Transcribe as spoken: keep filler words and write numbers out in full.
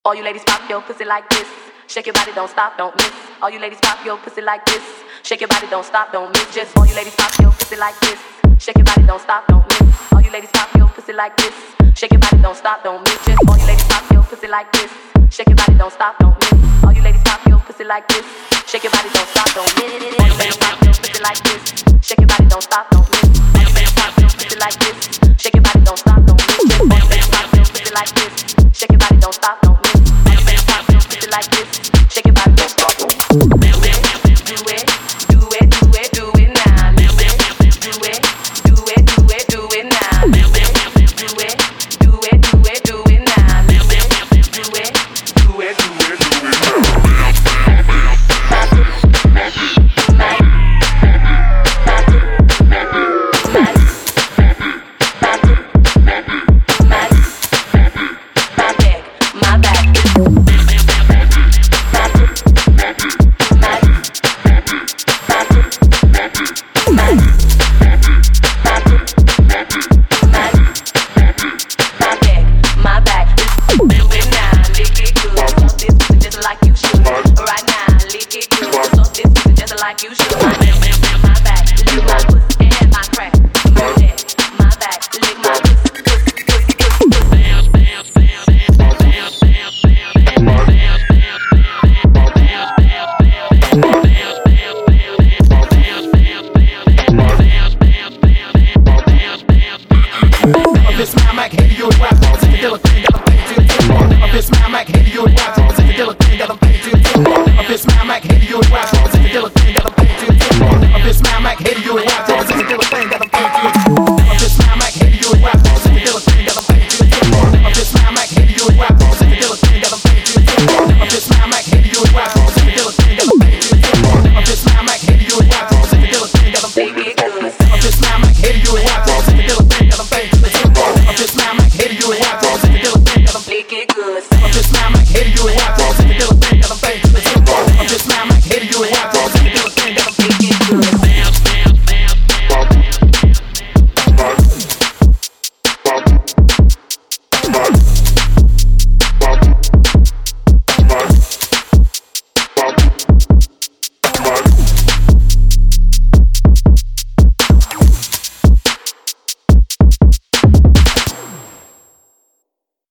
All you ladies pop your pussy like this. Shake your body, don't stop, don't miss. All you ladies pop your pussy like this. Shake your body, don't stop, don't miss. Just all you ladies pop your pussy like this. Shake your body, don't stop, don't miss. All you ladies pop your pussy like this. Shake your body, don't stop, don't miss. Just all you ladies pop your pussy like this. Shake your body, don't stop, don't miss. All you ladies pop your pussy like this. Shake your body, don't stop, don't miss. All you ladies pop your pussy like this. Shake your body, don't stop, don't miss. All you ladies pop your pussy like this. Shake your body, don't stop, don't miss. All you ladies pop your pussy like this. Shake your body, don't stop, don't miss. All you ladies pop your pussy like this. Shake your body, don't stop, don't miss. Do it, do it, do it, do it now. Do it, do it, do it, do it, do it now. Do it, do it, do it, do it, do it now. Do it, do it, do it, do it, do it now. My bag, my bag.